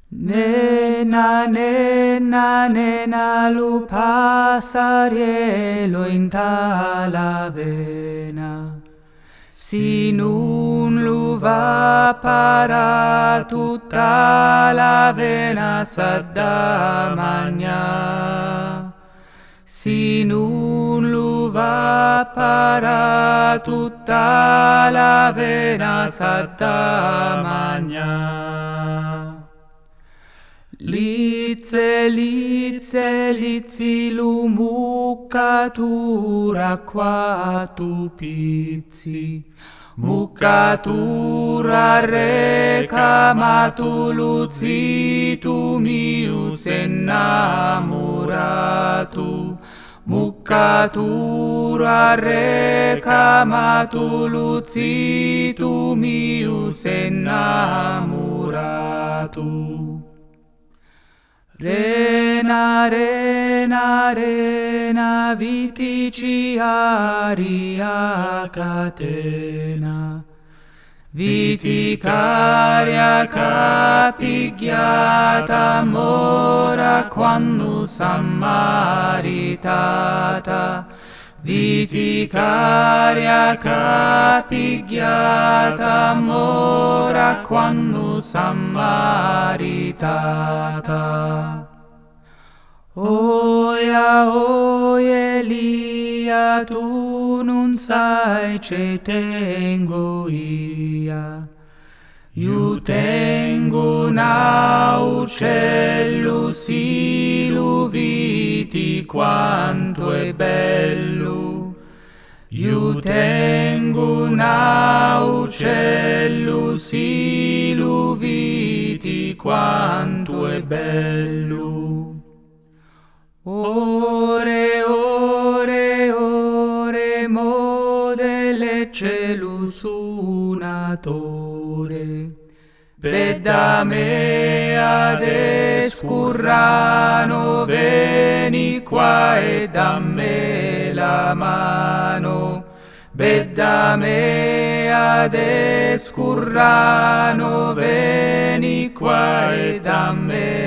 Nena, nena, nena, lu passariello in talavena. Si non lu va para tutta la vena sa da magna. Si non lu va para tutta la vena sa da magna. Litze, litze, litzi lu muccatura qua tu pizzi. Muccatura reca ma tu luzi tu mius innamoratu. Muccatura reca ma tu luzi tu mius innamoratu. Rena, rena, rena, vitici aria catena. Viticaria capigliata mora quando sammaritata. Viticaria capigliata mora quando sammaritata. Oia, oia, Elia, tu non sai ce tengo ia. Io tengo un uccello, sì, lo viti quanto è bello. Io tengo un uccello, sì, lo viti quanto è bello. Ore, ore, ore, modele cielo suonatore. Vedda me ad escurrano, veni qua e dammi la mano. Vedda me ad escurrano, veni qua e dammi